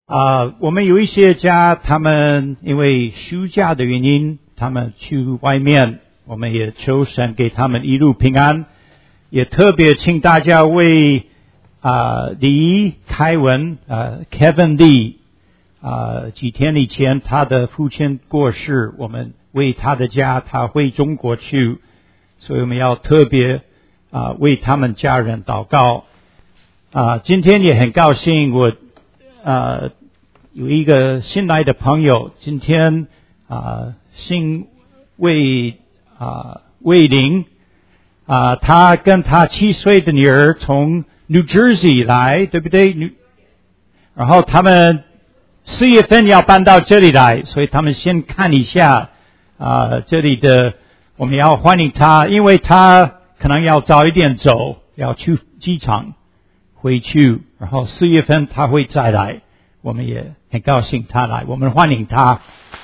我们有一些家，他们因为休假的原因，他们去外面，我们也求神给他们一路平安，也特别请大家为李凯文Kevin Lee 几天以前他的父亲过世，我们为他的家，他回中国去，所以我们要特别为他们家人祷告。今天也很高兴，我有一个新来的朋友，今天姓魏玲他跟他7岁的女儿从 New Jersey 来，对不对？然后他们4月份要搬到这里来，所以他们先看一下这里的，我们要欢迎他，因为他可能要早一点走，要去机场回去，然后4月份他会再来，我们也很高兴他来，我们欢迎他。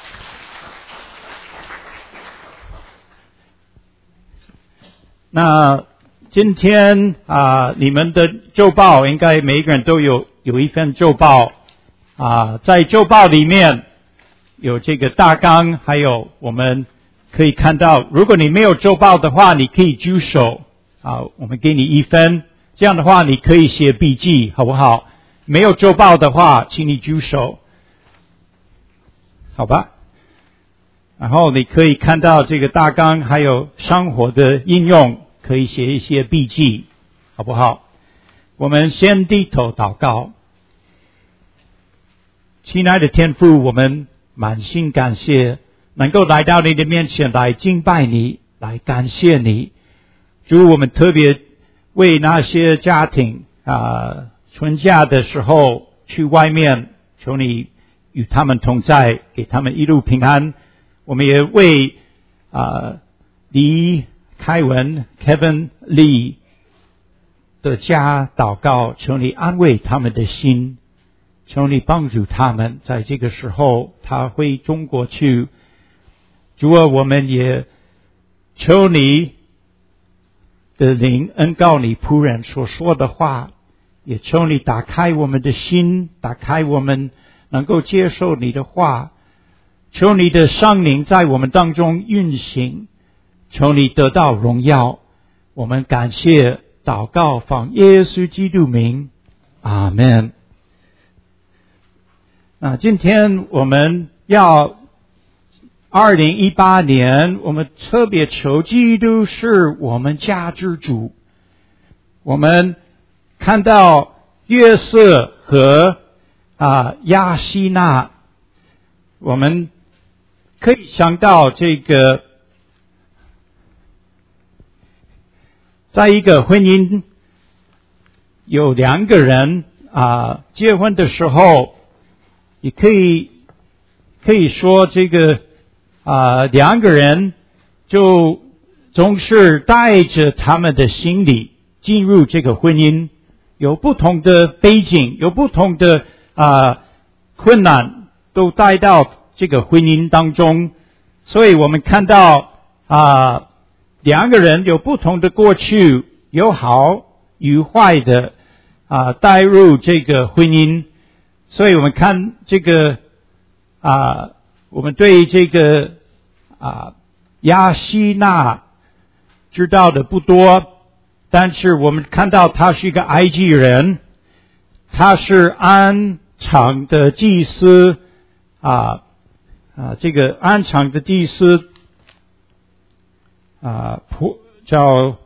那今天你们的周报应该每一个人都有一份周报在周报里面有这个大纲，还有我们可以看到，如果你没有周报的话，你可以举手我们给你1分，这样的话你可以写笔记，好不好？没有周报的话，请你举手，好吧？然后你可以看到这个大纲，还有生活的应用，可以写一些笔记，好不好？我们先低头祷告。亲爱的天父，我们满心感谢能够来到你的面前来敬拜你，来感谢你。主，我们特别为那些家庭春假的时候去外面，求你与他们同在，给他们一路平安。我们也为李凯文 Kevin Lee 的家祷告，求你安慰他们的心，求你帮助他们，在这个时候他回中国去。主啊，我们也求你的灵恩告你仆人所说的话，也求你打开我们的心，打开我们能够接受你的话，求你的圣灵在我们当中运行，求你得到荣耀。我们感谢祷告奉耶稣基督名，阿们。今天我们要2018年，我们特别求基督是我们家之主。我们看到约瑟和亚希娜，我们可以想到这个，在一个婚姻有2个人结婚的时候，也可以说这个2个人就总是带着他们的心理进入这个婚姻，有不同的背景，有不同的困难都带到这个婚姻当中，所以我们看到2个人有不同的过去，有好与坏的带入这个婚姻。所以我们看这个我们对这个亚希娜知道的不多，但是我们看到他是一个埃及人，他是安场的祭司这个安场的祭司叫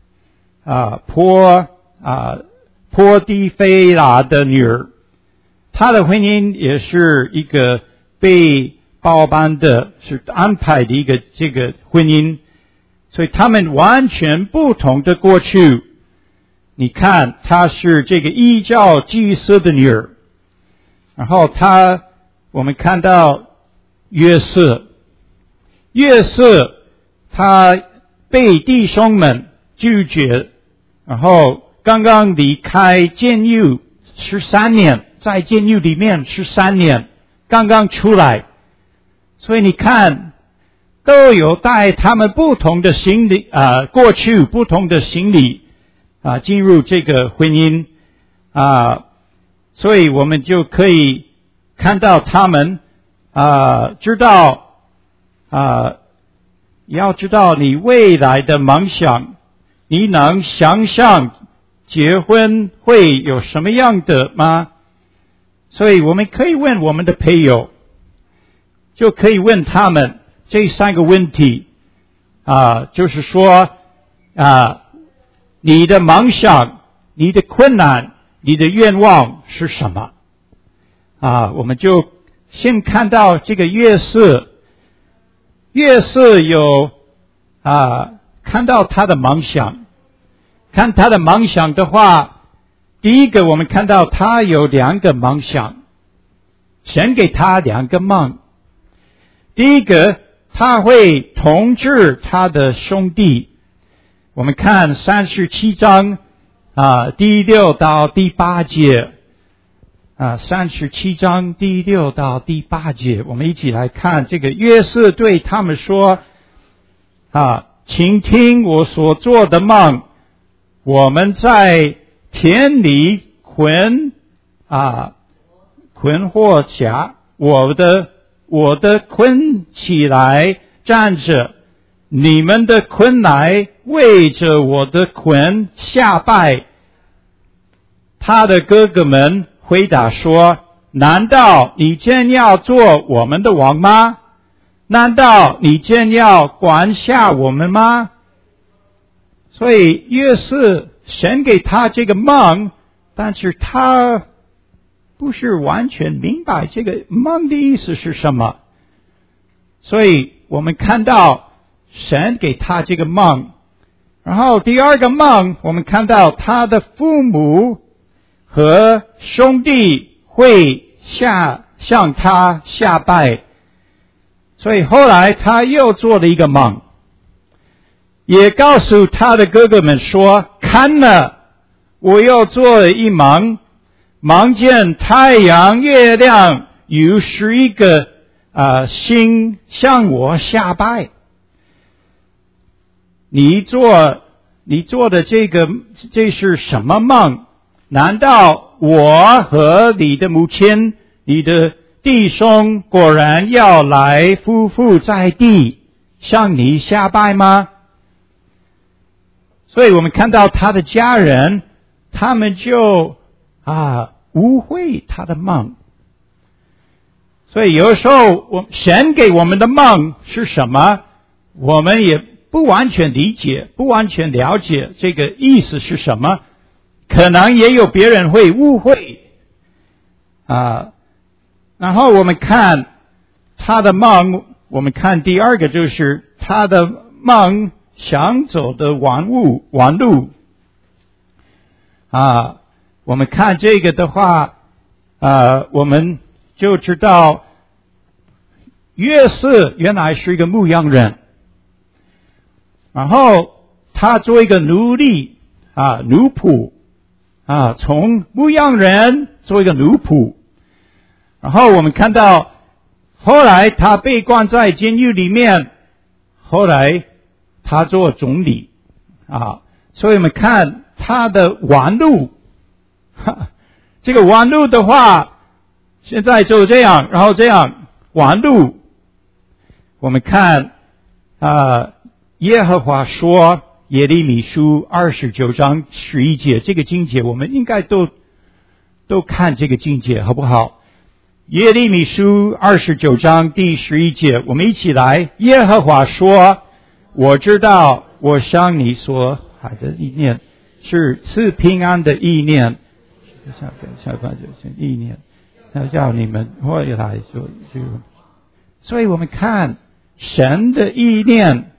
波提菲拉的女儿，她的婚姻也是一个被包办的，是安排的一个这个婚姻，所以他们完全不同的过去。你看，她是这个异教祭司的女儿，然后我们看到约瑟他被弟兄们拒绝，然后刚刚离开监狱13年，在监狱里面13年，刚刚出来，所以你看都有带他们不同的心理过去不同的心理进入这个婚姻所以我们就可以看到他们知道要知道你未来的梦想，你能想象结婚会有什么样的吗？所以我们可以问我们的配偶，就可以问他们这3个问题就是说你的梦想、你的困难、你的愿望是什么我们就先看到这个约瑟有看到他的梦想。看他的梦想的话，第一个我们看到他有2个梦想，神给他2个梦。第一个，他会统治他的兄弟。我们看37章第6到第8节37章第6到第8节，我们一起来看这个约瑟对他们说请听我所做的梦。我们在田里捆获甲，我的捆起来站着，你们的捆来为着我的捆下拜。他的哥哥们回答说，难道你真要做我们的王吗？难道你真要管辖我们吗？所以约瑟神给他这个梦，但是他不是完全明白这个梦的意思是什么。所以我们看到神给他这个梦，然后第2个梦，我们看到他的父母和兄弟会向他下拜。所以后来他又做了一个梦，也告诉他的哥哥们说，看了，我又做了一梦，梦见太阳、月亮有11个星向我下拜。你做的这是什么梦？难道我和你的母亲、你的弟兄果然要来匍匐在地向你下拜吗？所以我们看到他的家人，他们就误会他的梦。所以有时候神给我们的梦是什么，我们也不完全理解，不完全了解这个意思是什么，可能也有别人会误会然后我们看他的梦，我们看第2个就是他的梦想走的弯路我们看这个的话我们就知道约瑟原来是一个牧羊人，然后他做一个奴隶奴仆从牧羊人做一个奴仆，然后我们看到后来他被关在监狱里面，后来他做总理所以我们看他的弯路这个弯路的话，现在就这样，然后这样弯路。我们看耶和华说，耶利米书29章11节，这个经节我们应该都看这个经节好不好？耶利米书29章第11节，我们一起来。耶和华说，我知道我向你所怀的意念是赐平安的意念，意念要叫你们未来所以我们看神的意念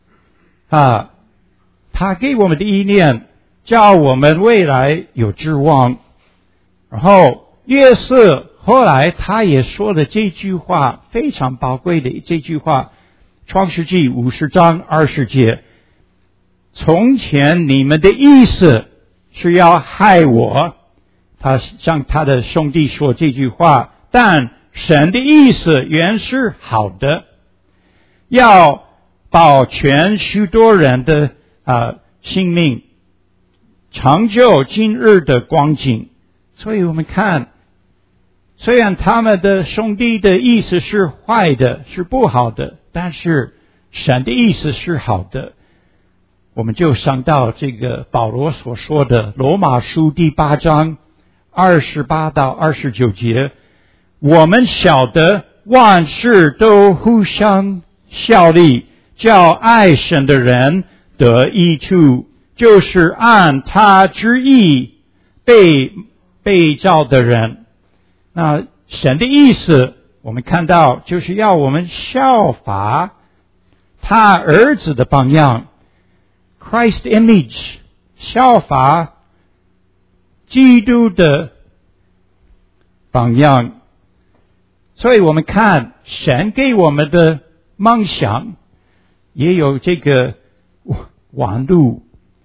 他给我们的意念叫我们未来有指望。然后约瑟后来他也说了这句话，非常宝贵的这句话，创世纪50章20节，从前你们的意思是要害我，他向他的兄弟说这句话，但神的意思原是好的，要保全许多人的性命，成就今日的光景。所以我们看虽然他们的兄弟的意思是坏的，是不好的，但是神的意思是好的。我们就想到这个保罗所说的罗马书第8章28到29节，我们晓得万事都互相效力，叫爱神的人得益处，就是按他之意被召的人。那神的意思我们看到就是要我们效法他儿子的榜样， Christ image， 效法基督的榜样。所以我们看神给我们的梦想也有这个网路，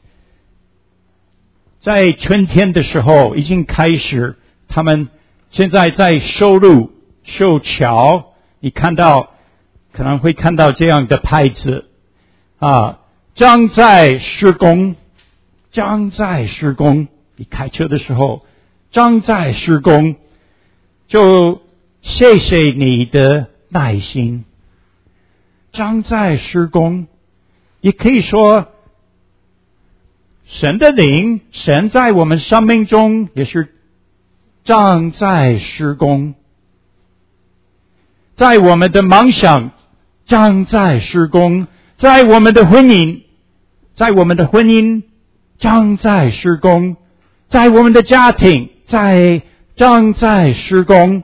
在春天的时候已经开始，他们现在在修桥，你看到可能会看到这样的牌子正在施工，你开车的时候正在施工，就谢谢你的耐心。正在施工，也可以说神的灵，神在我们生命中也是正在施工，在我们的梦想正在施工，在我们的婚姻正在施工，在我们的家庭正在施工，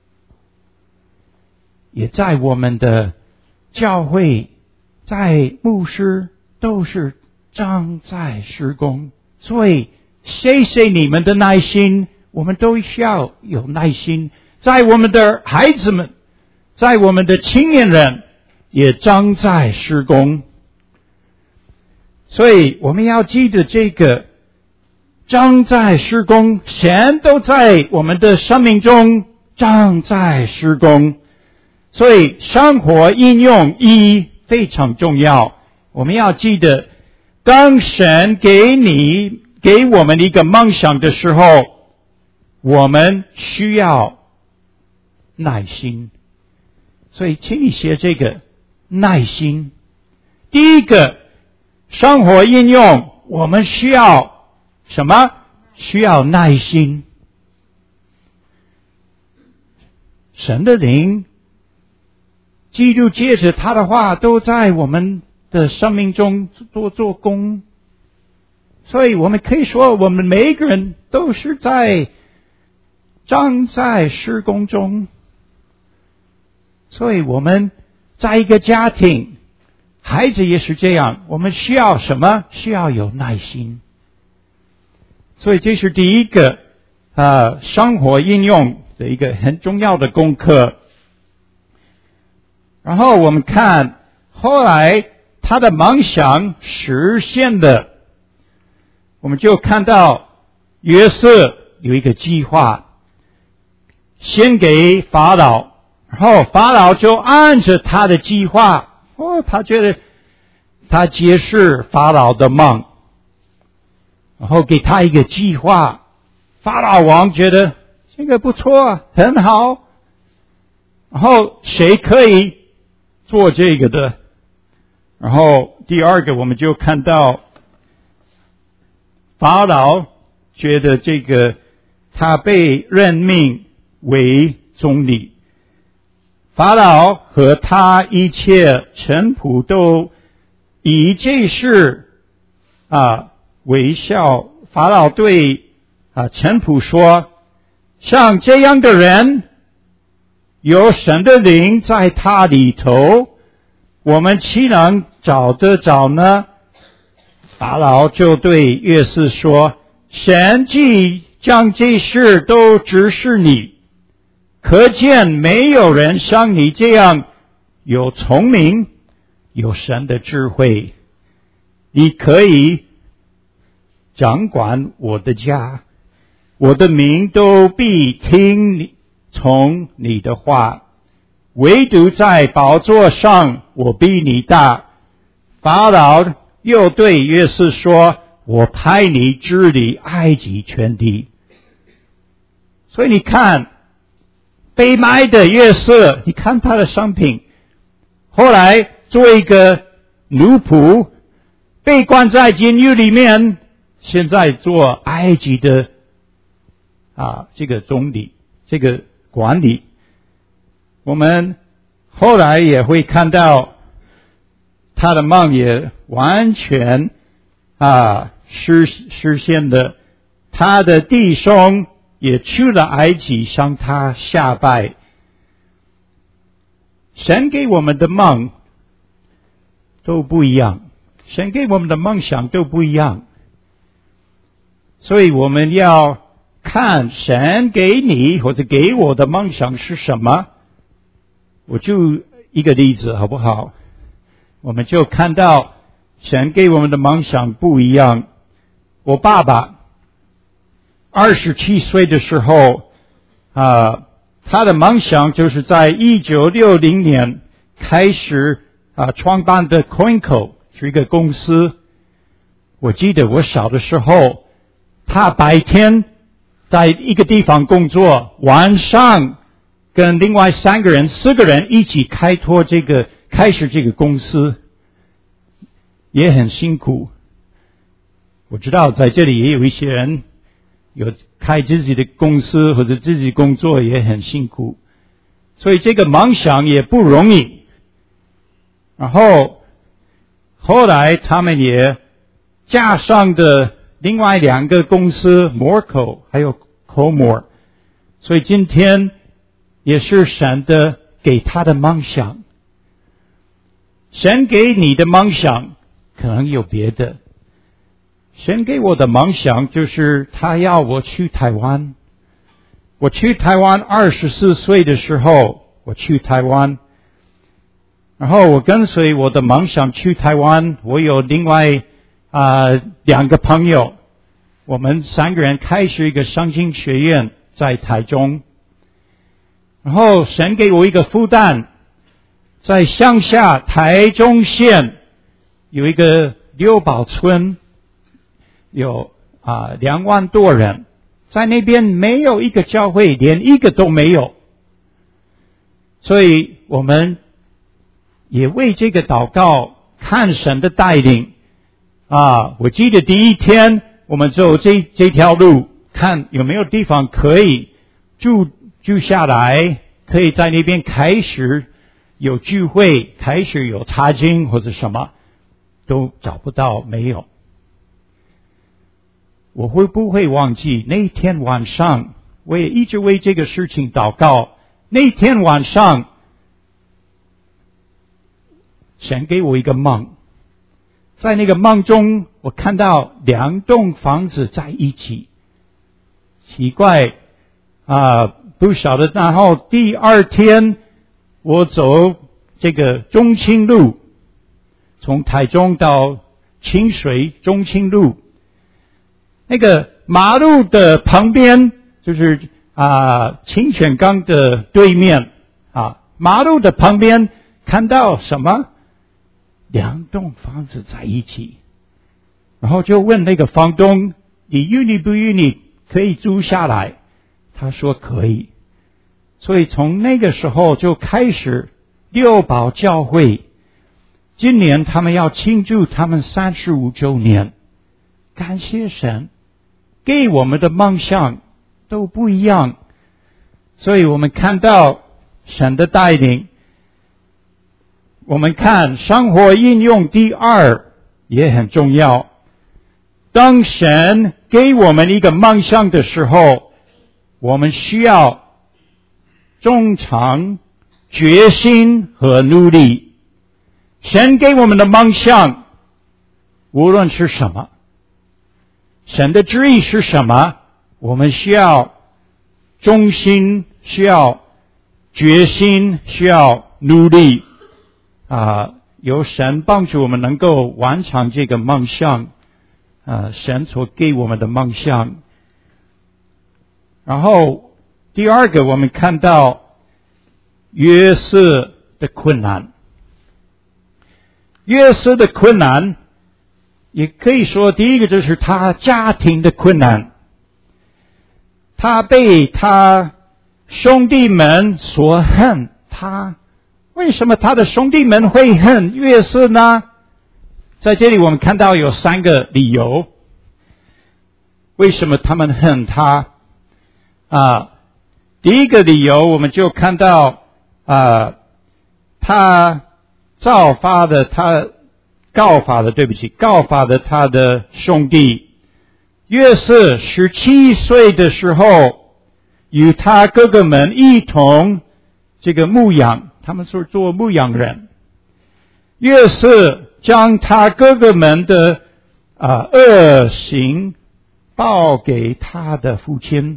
也在我们的教会，在牧师都是正在施工。所以谢谢你们的耐心，我们都需要有耐心。在我们的孩子们，在我们的青年人也正在施工。所以我们要记得这个正在施工，神都在我们的生命中正在施工。所以生活应用非常重要。我们要记得，当神给我们一个梦想的时候，我们需要耐心。所以请你写这个耐心。第一个生活应用，我们需要什么？需要耐心。神的灵，基督借着他的话都在我们的生命中做工。所以我们可以说，我们每一个人都是正在施工中。所以我们在一个家庭，孩子也是这样，我们需要什么？需要有耐心。所以这是第一个生活应用的一个很重要的功课。然后我们看后来他的梦想实现了，我们就看到约瑟有一个计划，先给法老，然后法老就按着他的计划，他觉得他揭示法老的梦，然后给他一个计划。法老王觉得这个不错，很好，然后谁可以做这个的？然后第二个我们就看到法老觉得这个他被任命为总理，法老和他一切臣仆都以这事为笑。法老对臣仆说，像这样的人，有神的灵在他里头，我们岂能找得着呢？法老就对约瑟说，神既将这事都指示你，可见没有人像你这样有聪明，有神的智慧，你可以掌管我的家，我的民都必从你的话，唯独在宝座上我比你大。法老又对约瑟说，我派你治理埃及全地。所以你看， 被卖的约瑟，你看他的商品，后来做一个奴仆，被关在监狱里面，现在做埃及的这个总理，这个管理。我们后来也会看到他的梦也完全实现的，他的弟兄也去了埃及向他下拜。神给我们的梦都不一样，神给我们的梦想都不一样，所以我们要看神给你或者给我的梦想是什么。我就一个例子好不好？我们就看到神给我们的梦想不一样。我爸爸27岁的时候他的梦想就是在1960年开始创办的 Coinco 是一个公司。我记得我小的时候，他白天在一个地方工作，晚上跟另外4个人一起开始这个公司，也很辛苦。我知道在这里也有一些人有开自己的公司或者自己工作也很辛苦，所以这个梦想也不容易。然后后来他们也加上的另外2个公司 Morco 还有 Comor， 所以今天也是神的给他的梦想。神给你的梦想可能有别的，神给我的梦想就是他要我去台湾。我去台湾24岁的时候，我去台湾，然后我跟随我的梦想去台湾。我有另外2个朋友，我们3个人开始一个圣经学院在台中。然后神给我一个负担，在乡下台中县有一个六堡村，有2万多人，在那边没有一个教会，连一个都没有。所以我们也为这个祷告，看神的带领我记得第一天我们走这条路，看有没有地方可以住下来，可以在那边开始有聚会，开始有查经或者什么，都找不到，没有。我会不会忘记那天晚上，我也一直为这个事情祷告。那天晚上神给我一个梦，在那个梦中我看到2栋房子在一起，奇怪不晓得。然后第2天我走这个中清路，从台中到清水中清路，那个马路的旁边就是清泉岗的对面马路的旁边看到什么？2栋房子在一起。然后就问那个房东，你愿意不愿意可以租下来？他说可以。所以从那个时候就开始六堡教会，今年他们要庆祝他们35周年。感谢神，给我们的梦想都不一样，所以我们看到神的带领。我们看生活应用第2也很重要。当神给我们一个梦想的时候，我们需要忠诚、决心和努力。神给我们的梦想无论是什么，神的旨意是什么，我们需要忠心，需要决心，需要努力由神帮助我们能够完成这个梦想神所给我们的梦想。然后第2个我们看到约瑟的困难。约瑟的困难也可以说第一个就是他家庭的困难。他被他兄弟们所恨他。为什么他的兄弟们会恨约瑟呢？在这里我们看到有3个理由，为什么他们恨他第一个理由我们就看到他告发的他的兄弟约瑟17岁的时候，与他哥哥们一同这个牧养，他们是做牧羊人。约瑟将他哥哥们的恶行报给他的父亲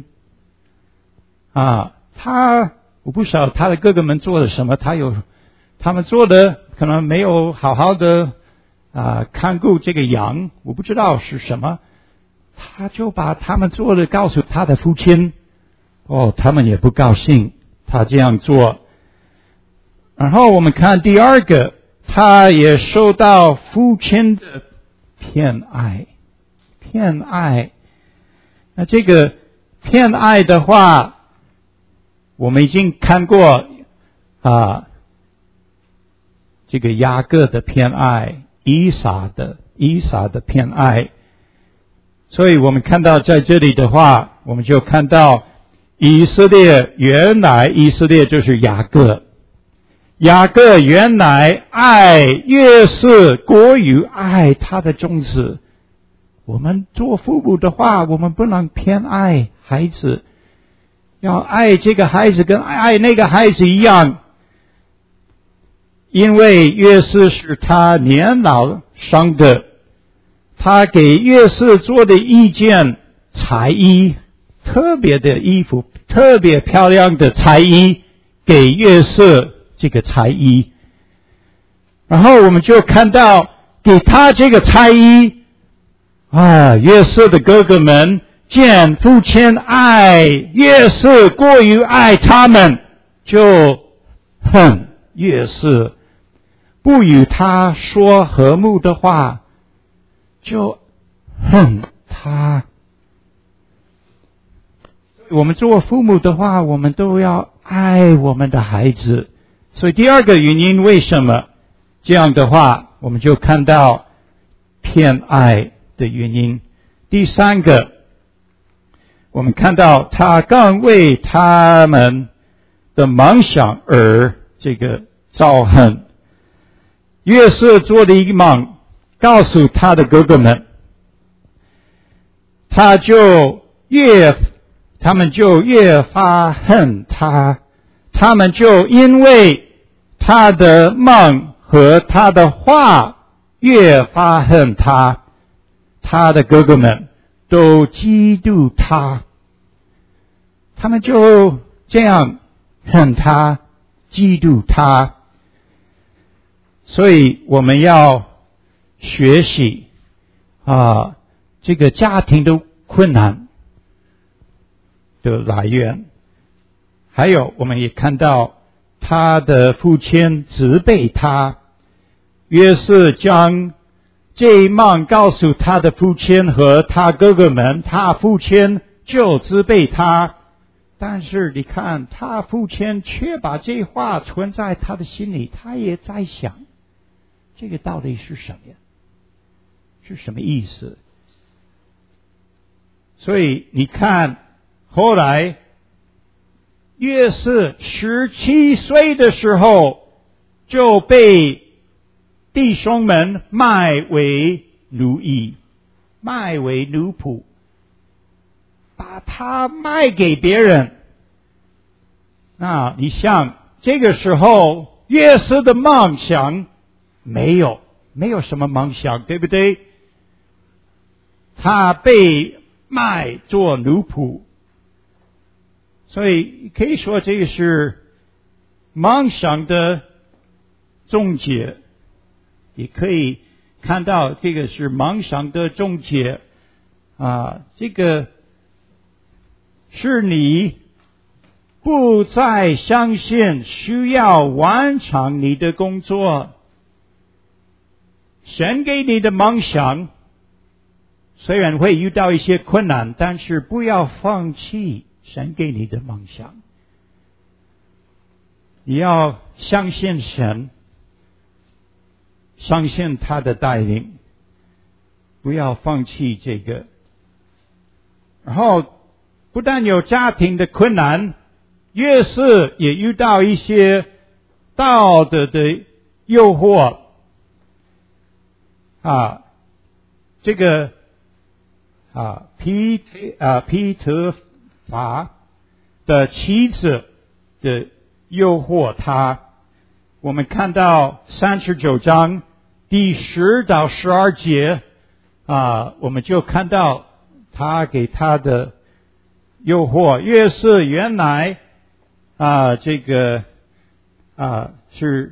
我不晓得他的哥哥们做了什么，他们做的可能没有好好的看顾这个羊，我不知道是什么，他就把他们做的告诉他的父亲，他们也不高兴他这样做。然后我们看第二个，他也受到父亲的偏爱。那这个偏爱的话，我们已经看过这个雅各的偏爱，以撒的偏爱。所以我们看到在这里的话，我们就看到原来以色列就是雅各原来爱约瑟过于爱他的种子。我们做父母的话，我们不能偏爱孩子，要爱这个孩子跟爱那个孩子一样。因为约瑟是他年老生的，他给约瑟做的一件彩衣，特别的衣服，特别漂亮的彩衣，给约瑟这个彩衣。然后我们就看到给他这个彩衣约瑟的哥哥们见父亲爱约瑟过于爱他们，就恨约瑟，不与他说和睦的话，就恨他。我们做父母的话，我们都要爱我们的孩子。所以第二个原因，为什么这样的话，我们就看到偏爱的原因。第三个，我们看到他更为他们的梦想而这个遭恨。约瑟做了一个梦，告诉他的哥哥们，他们就越发恨他，他们就因为他的梦和他的话越发恨他，他的哥哥们都嫉妒他，他们就这样恨他，嫉妒他。所以我们要学习这个家庭的困难的来源。还有我们也看到他的父亲责备他，约瑟将这一梦告诉他的父亲和他哥哥们，他父亲就责备他，但是你看他父亲却把这话存在他的心里，他也在想这个到底是什么呀？是什么意思？所以你看后来约瑟17岁的时候就被弟兄们卖为奴役，卖为奴仆，把他卖给别人。那你想这个时候约瑟的梦想没有什么梦想，对不对？他被卖做奴仆，所以可以说这个是梦想的终结，也可以看到这个是梦想的终结这个是你不再相信需要完成你的工作，神给你的梦想虽然会遇到一些困难，但是不要放弃神给你的梦想。 你要相信神，相信他的带领，不要放弃这个。然后不但有家庭的困难，越是也遇到一些道德的诱惑这个毗特法的妻子的诱惑他。我们看到39章第10到12节我们就看到他给他的诱惑。约瑟原来这个是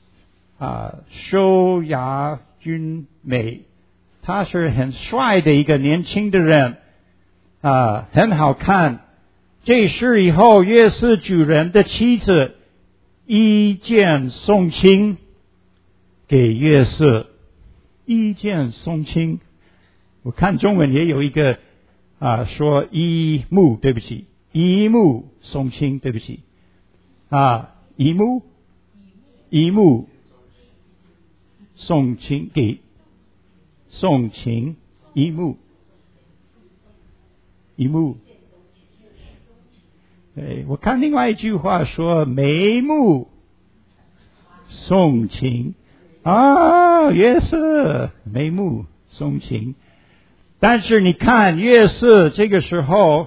收押军美，他是很帅的一个年轻的人很好看。这事以后，约瑟主人的妻子一见送亲给约瑟，一见送亲。我看中文也有一个说一目，对不起，一目送亲，对不起一目送亲给送情一目我看另外一句话说眉目送情约瑟眉目送情。但是你看约瑟这个时候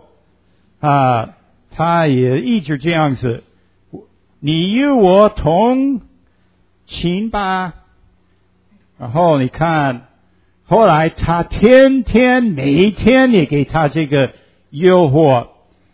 他也一直这样子，你与我同情吧。然后你看后来他每一天也给他这个诱惑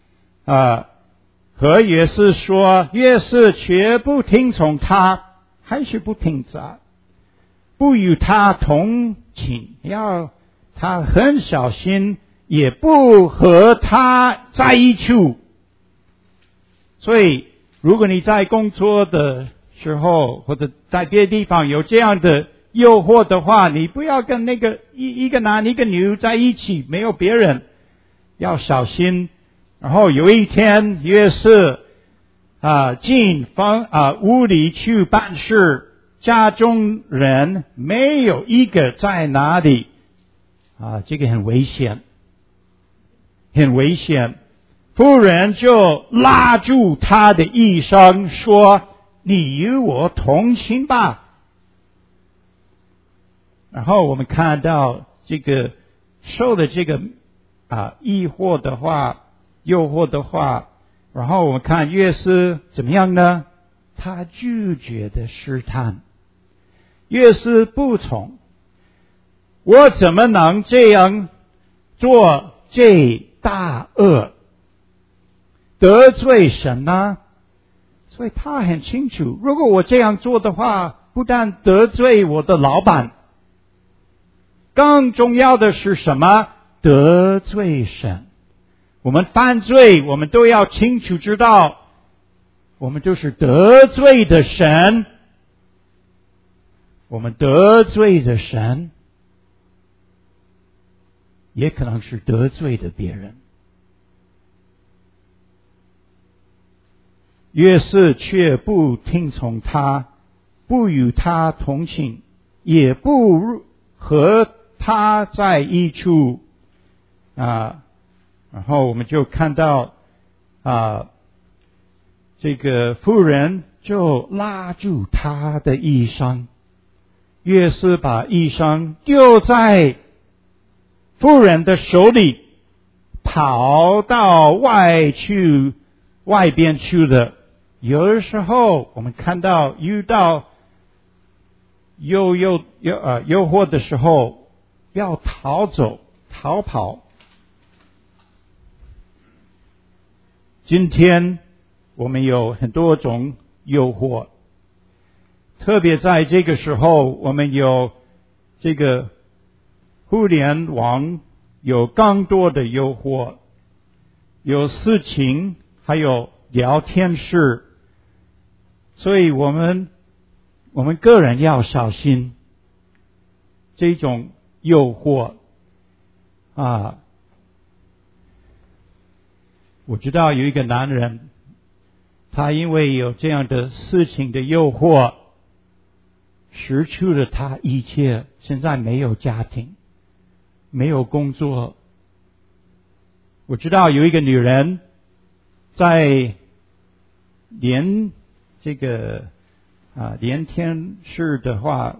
和约瑟说，约瑟却不听从他，还是不听他，不与他同情，要他很小心，也不和他在一处。所以如果你在工作的时候或者在别的地方有这样的诱惑的话，你不要跟那个一个男一个女在一起，没有别人，要小心。然后有一天约瑟进屋里去办事，家中人没有一个在哪里这个很危险。妇人就拉住他的衣裳说，你与我同情吧。然后我们看到这个受的这个诱惑的话，然后我们看约瑟怎么样呢？他拒绝的试探，约瑟不从。我怎么能这样做这大恶，得罪神呢？所以他很清楚，如果我这样做的话，不但得罪我的老板，更重要的是什么？得罪神。我们犯罪，我们都要清楚知道，我们就是得罪的神。我们得罪的神，也可能是得罪的别人。约瑟却不听从他，不与他同情，也不和他在一处然后我们就看到这个妇人就拉住他的衣裳，约瑟把衣裳丢在妇人的手里，跑到外边去了。有的时候我们看到遇到诱惑的时候，要逃跑。今天我们有很多种诱惑，特别在这个时候，我们有这个互联网有更多的诱惑，有事情，还有聊天室，所以我们个人要小心这种诱惑我知道有一个男人， 他因为有这样的事情的诱惑，失去了他一切，现在没有家庭，没有工作。我知道有一个女人在连天市的话，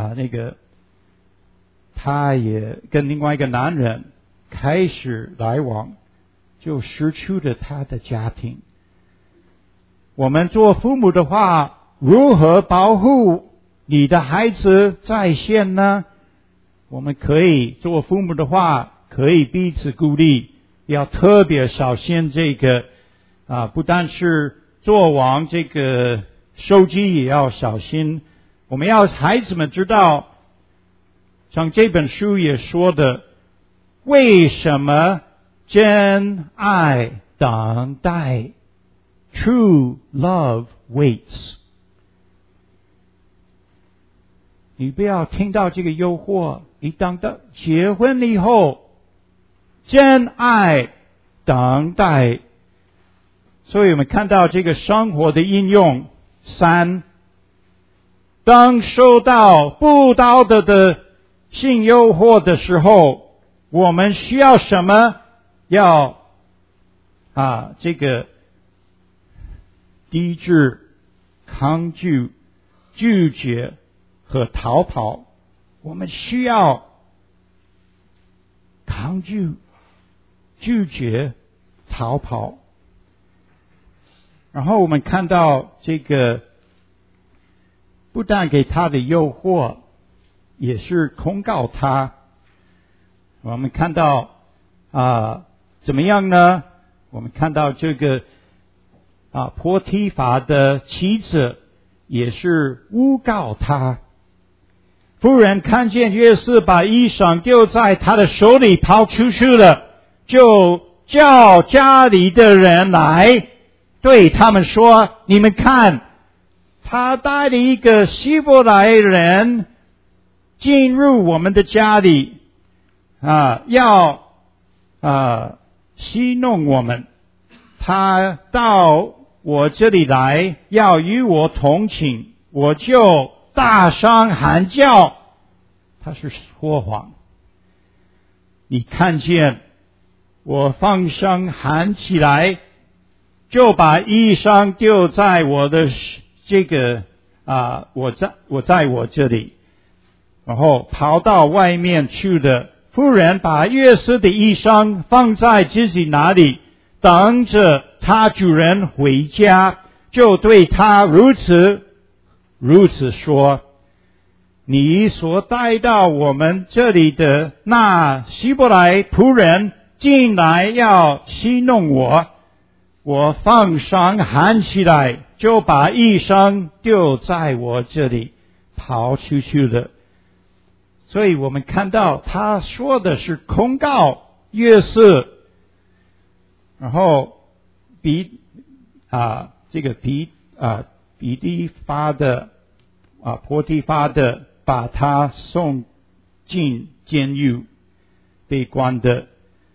她也跟另外一个男人开始来往，就失去了她的家庭。我们做父母的话，如何保护你的孩子在线呢？我们可以做父母的话，可以彼此鼓励，要特别小心这个不但是做完这个手机也要小心。我们要孩子们知道，像这本书也说的，为什么真爱等待 True love waits。 你不要听到这个诱惑，你等到结婚以后，真爱等待。所以我们看到这个生活的应用。3，当受到不道德的性诱惑的时候，我们需要什么？要抵制、抗拒、拒绝和逃跑。我们需要抗拒、拒绝、逃跑。然后我们看到这个不但给他的诱惑，也是控告他。我们看到怎么样呢？我们看到这个波提乏的妻子也是诬告他。妇人看见约瑟把衣裳丢在他的手里跑出去了，就叫家里的人来，对他们说：你们看，他带了一个希伯来人进入我们的家里，要戏弄我们。他到我这里来，要与我同寝，我就大声喊叫。他是说谎。你看见我放声喊起来，就把衣裳丢在我的我在我这里，然后跑到外面去的。妇人把约瑟的衣裳放在自己那里，等着他主人回家，就对他如此说：你所带到我们这里的那希伯来仆人进来要戏弄我，我放声喊起来，就把衣裳丢在我这里，跑出去了。所以我们看到他说的是控告约瑟，然后比提乏的波提乏的把他送进监狱被关的。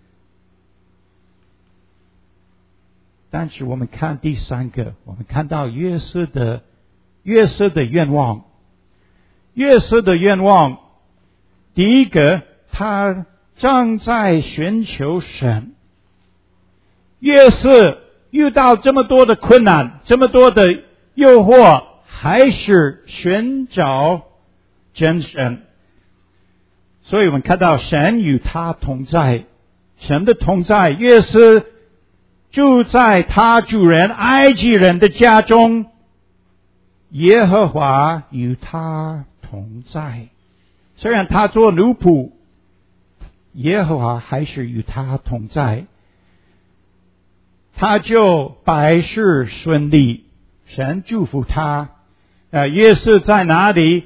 但是我们看第3个，我们看到约瑟的愿望。约瑟的愿望，第一个，他正在寻求神。约瑟遇到这么多的困难，这么多的诱惑，还是寻找真神。所以我们看到神与他同在，神的同在。约瑟住在他主人埃及人的家中，耶和华与他同在。虽然他做奴仆，耶和华还是与他同在。他就百事顺利，神祝福他。约瑟在哪里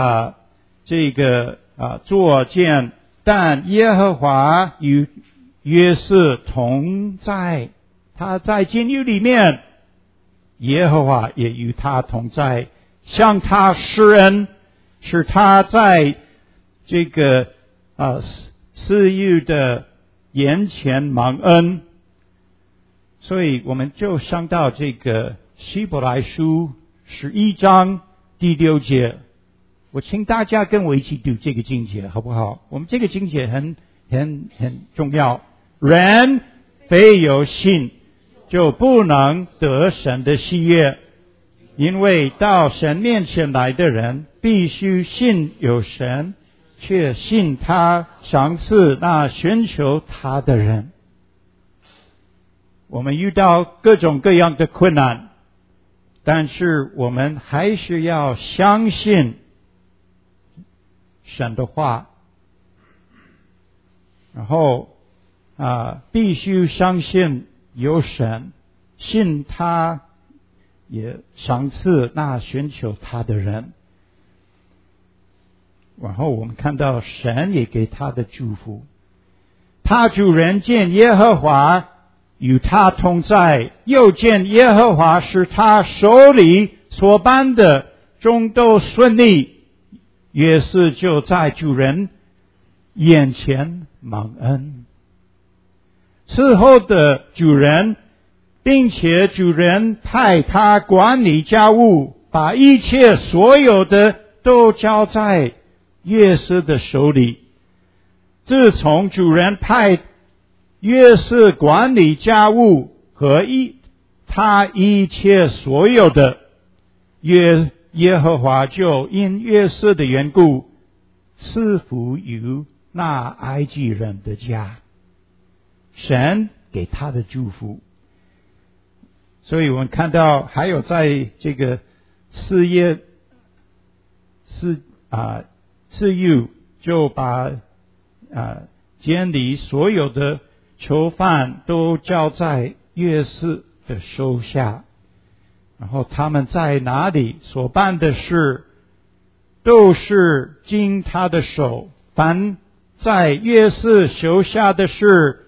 作见，但耶和华与约瑟同在。他在监狱里面，耶和华也与他同在，向他施恩，使他在这个私欲的眼前蒙恩。所以我们就想到这个希伯来书11章第6节，我请大家跟我一起读这个经节好不好？我们这个经节很重要。人非有信就不能得神的喜悦，因为到神面前来的人必须信有神，却信他赏赐那寻求他的人。我们遇到各种各样的困难，但是我们还是要相信神的话，然后必须相信有神，信他也赏赐那寻求他的人。然后我们看到神也给他的祝福，他主人见耶和华与他同在，又见耶和华使他手里所办的终都顺利，约瑟就在主人眼前蒙恩。伺候的主人，并且主人派他管理家务，把一切所有的都交在约瑟的手里。自从主人派约瑟管理家务和他一切所有的，耶和华就因约瑟的缘故赐福于那埃及人的家。神给他的祝福。所以我们看到还有在这个4月就把监里所有的囚犯都交在约瑟的手下，然后他们在哪里所办的事都是经他的手，凡在约瑟手下的事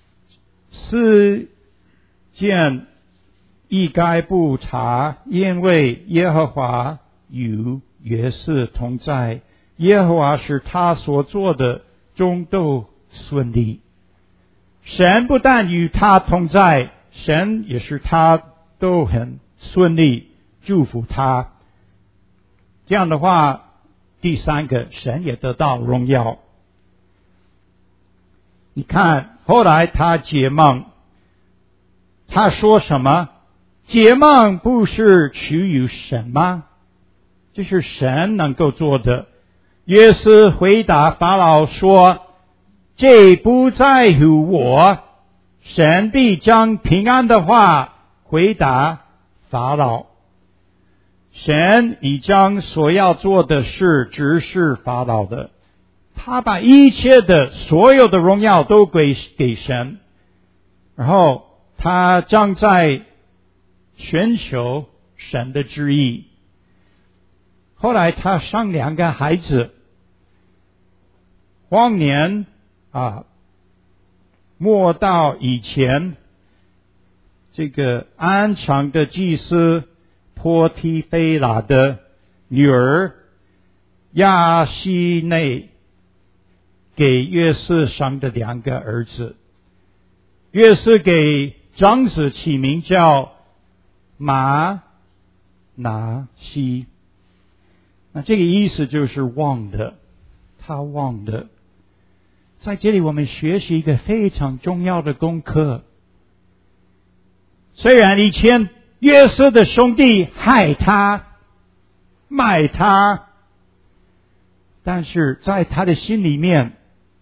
4件一概不查，因为耶和华与约瑟同在，耶和华使他所做的终都顺利。神不但与他同在，神也使他都很顺利，祝福他。这样的话，第三个，神也得到荣耀。你看后来他解梦，他说什么？解梦不是取于神吗？这是神能够做的。约瑟回答法老说，这不在乎我，神必将平安的话回答法老。神已将所要做的事指示法老的，他把一切的所有的荣耀都给神，然后他将在寻求神的旨意。后来他生2个孩子，荒年末到以前，这个安常的祭司波提菲拉的女儿亚西内给约瑟生的2个儿子。约瑟给长子起名叫马拿西，那这个意思就是忘的，他忘的。在这里我们学习一个非常重要的功课。虽然以前约瑟的兄弟害他卖他，但是在他的心里面，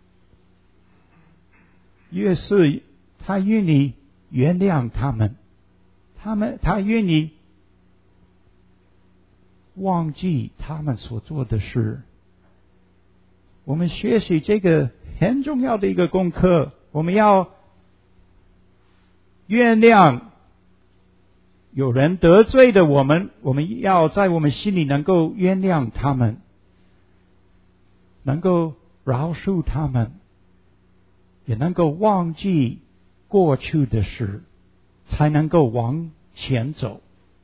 约瑟他愿意原谅他们，他愿意忘记他们所做的事。我们学习这个很重要的一个功课，我们要原谅有人得罪的我们要在我们心里能够原谅他们，能够饶恕他们，也能够忘记过去的事，才能够往前走。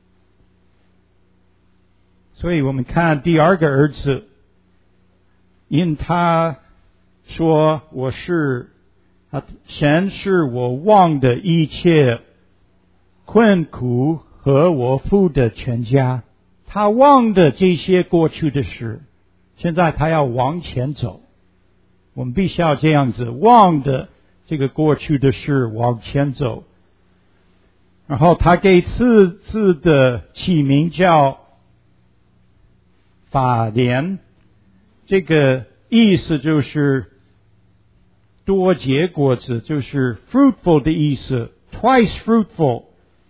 所以我们看第2个儿子，因他说神是我忘的一切困苦和我父的全家。他忘的这些过去的事，现在他要往前走。我们必须要这样子，忘的这个过去的事往前走。然后他给次的起名叫法莲，这个意思就是多结果子，就是 fruitful 的意思， twice fruitful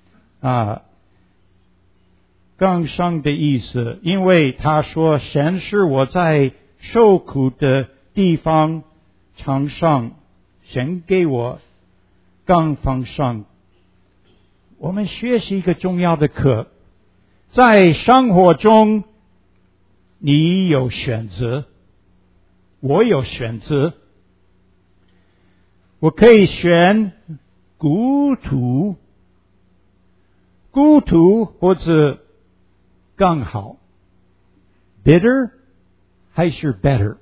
更上的意思。因为他说神是我在受苦的地方尝上，神给我更丰盛。我们学习一个重要的课，在生活中你有选择，我有选择。我可以选孤独或者更好 bitter 还是 better，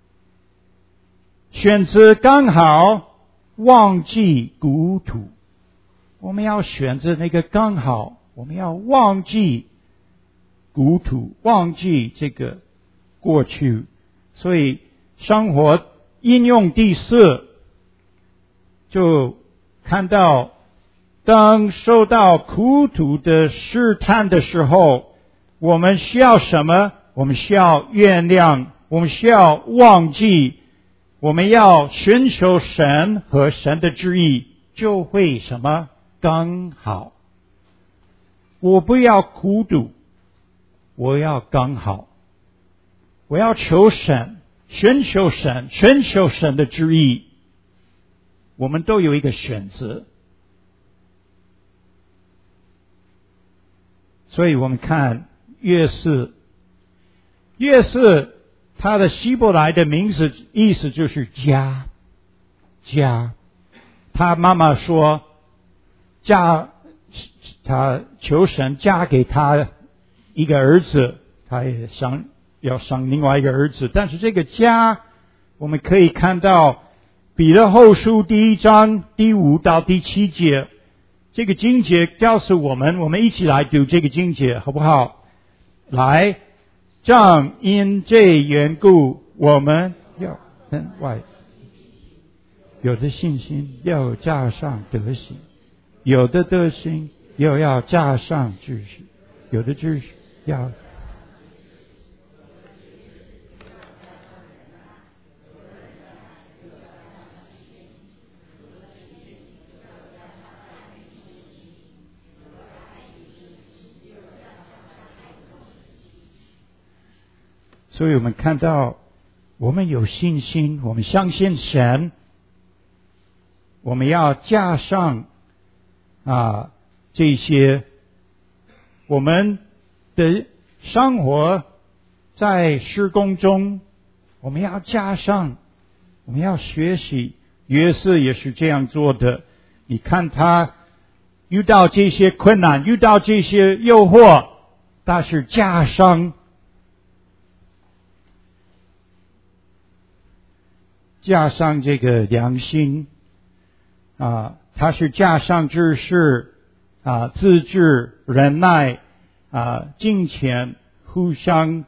选择刚好，忘记孤独。我们要选择那个刚好，我们要忘记孤独，忘记这个过去。所以生活应用第4，就看到当受到苦毒的试探的时候，我们需要什么？我们需要原谅，我们需要忘记，我们要寻求神和神的旨意，就会什么？刚好。我不要苦毒，我要刚好。我要求神，寻求神的旨意。我们都有一个选择。所以我们看约瑟，他的希伯来的名字意思就是家。他妈妈说他求神嫁给他一个儿子，他也要生另外一个儿子。但是这个家，我们可以看到彼得后书第1章第5到第7节，这个经节告诉我们一起来读这个经节好不好？来，正因这缘故，我们要有的信心要加上德行，有的德行又要加上知识，有的知识要所以我们看到我们有信心，我们相信神，我们要加上这些我们的生活在事工中，我们要加上，我们要学习。约瑟也是这样做的。你看他遇到这些困难，遇到这些诱惑，但是加上这个良心他是加上知识自制、忍耐敬虔、互相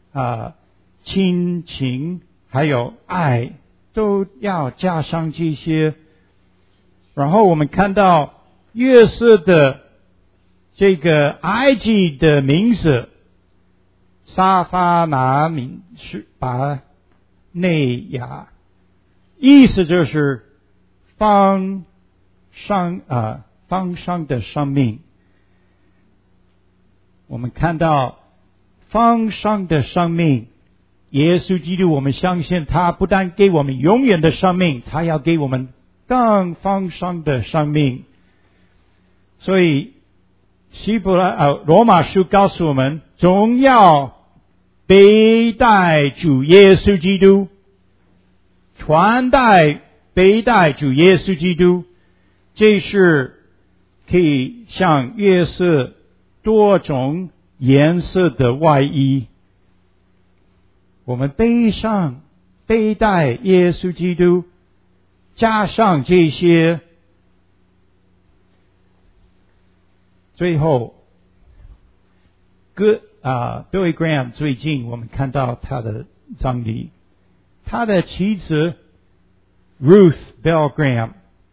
亲情还有爱，都要加上这些。然后我们看到约瑟的这个埃及的名字沙法拿米是巴内亚，意思就是丰盛的生命。我们看到丰盛的生命，耶稣基督，我们相信他不但给我们永远的生命，他要给我们更丰盛的生命。所以罗马书告诉我们，总要背带主耶稣基督，传代背带主耶稣基督，这是可以像约瑟多种颜色的外衣。我们背带耶稣基督，加上这些，最后 Billy Graham 最近我们看到他的葬礼，他的妻子 Ruth Bell Graham，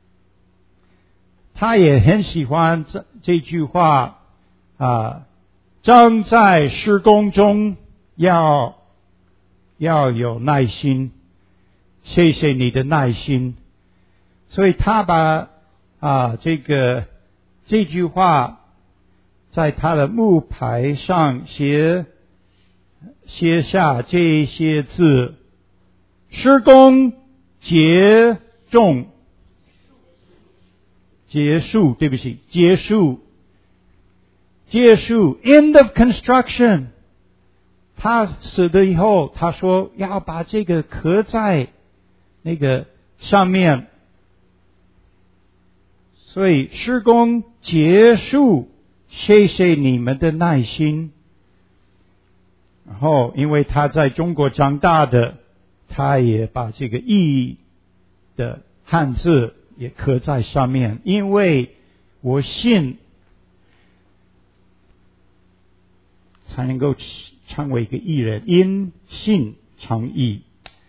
他也很喜欢这句话正在施工中要有耐心，谢谢你的耐心。所以他把这句话在他的木牌上写下这些字：施工结束 end of construction。 他死了以后，他说要把这个刻在那个上面，所以施工结束，谢谢你们的耐心。然后因为他在中国长大的，他也把这个意义的汉字也刻在上面，因为我信才能够成为一个义人，因信称义。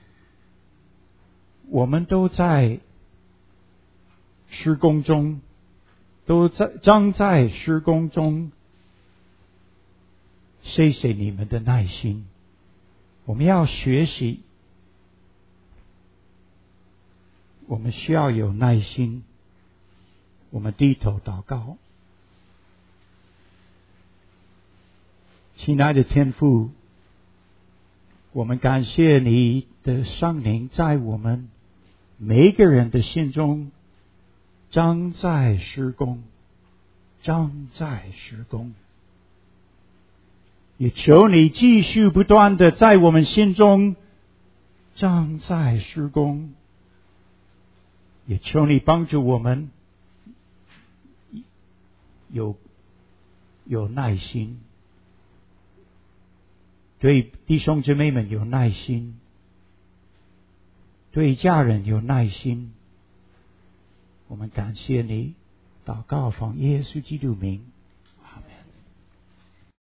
我们都在施工中，正在施工中，谢谢你们的耐心。我们要学习，我们需要有耐心。我们低头祷告。亲爱的天父，我们感谢你的圣灵在我们每一个人的心中正在施工，也求你继续不断的在我们心中正在施工，也求你帮助我们有耐心，对弟兄姊妹们有耐心，对家人有耐心。我们感谢你，祷告奉耶稣基督名。